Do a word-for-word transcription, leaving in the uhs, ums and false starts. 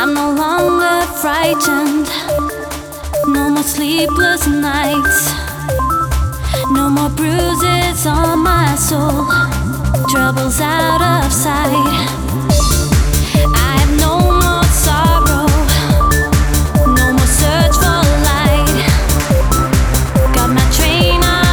no longer frightened. No more sleepless nights. No more bruises on my soul. Troubles out of sight.